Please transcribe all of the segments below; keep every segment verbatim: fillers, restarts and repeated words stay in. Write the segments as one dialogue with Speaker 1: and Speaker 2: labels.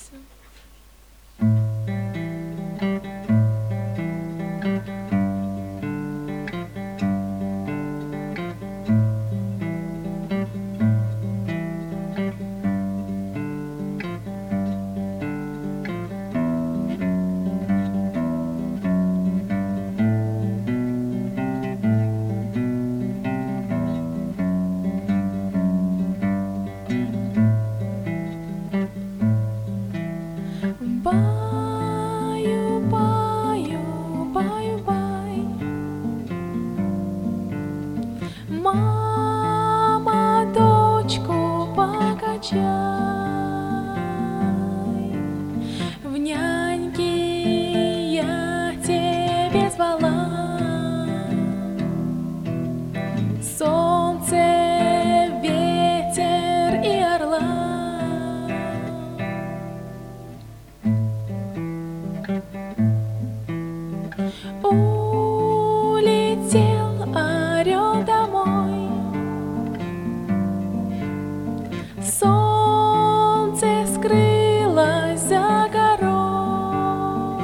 Speaker 1: улыбайся. Баю, баю, баю, бай. Мама, дочку покачай. В няньки я тебе звала. Солнце, ветер и орла. Улетел орел домой. Солнце скрылось за горой.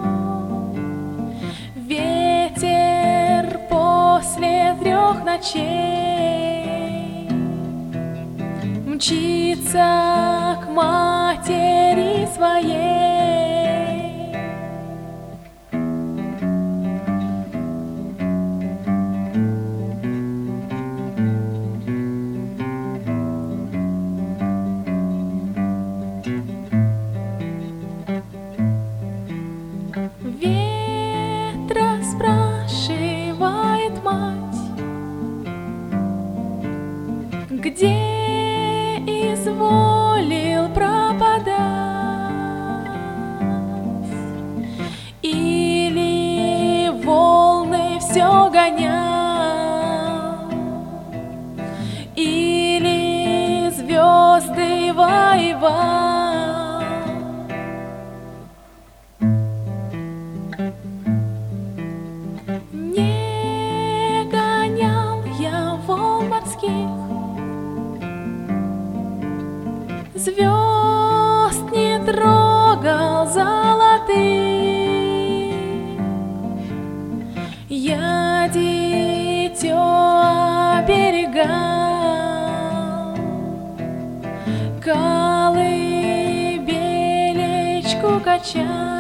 Speaker 1: Ветер после трех ночей мчится к матери своей. Ветра спрашивает мать, где изволил пропадать, или волны все гонял, или звезды воевал. Не гонял я волн морских, звезд не трогал золотых. Я дитё оберегал, колыбелечку качал.